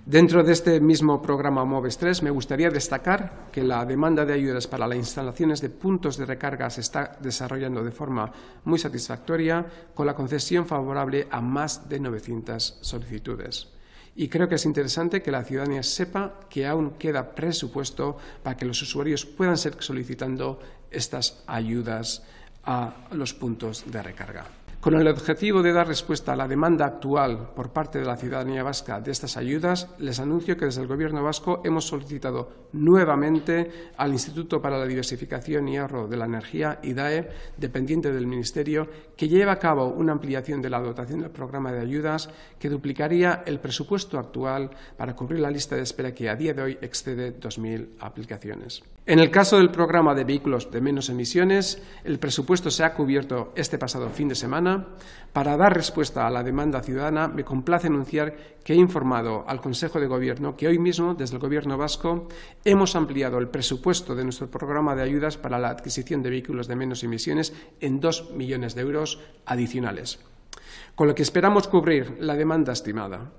Dentro de este mismo programa MOVES 3 me gustaría destacar que la demanda de ayudas para las instalaciones de puntos de recarga se está desarrollando de forma muy satisfactoria, con la concesión favorable a más de 900 solicitudes. Y creo que es interesante que la ciudadanía sepa que aún queda presupuesto para que los usuarios puedan seguir solicitando estas ayudas a los puntos de recarga. Con el objetivo de dar respuesta a la demanda actual por parte de la ciudadanía vasca de estas ayudas, les anuncio que desde el Gobierno vasco hemos solicitado nuevamente al Instituto para la Diversificación y Ahorro de la Energía, IDAE, dependiente del Ministerio, que lleve a cabo una ampliación de la dotación del programa de ayudas que duplicaría el presupuesto actual para cubrir la lista de espera que a día de hoy excede 2.000 aplicaciones. En el caso del programa de vehículos de menos emisiones, el presupuesto se ha cubierto este pasado fin de semana. Para dar respuesta a la demanda ciudadana, me complace anunciar que he informado al Consejo de Gobierno que hoy mismo, desde el Gobierno vasco, hemos ampliado el presupuesto de nuestro programa de ayudas para la adquisición de vehículos de menos emisiones en 2 millones de euros adicionales, con lo que esperamos cubrir la demanda estimada.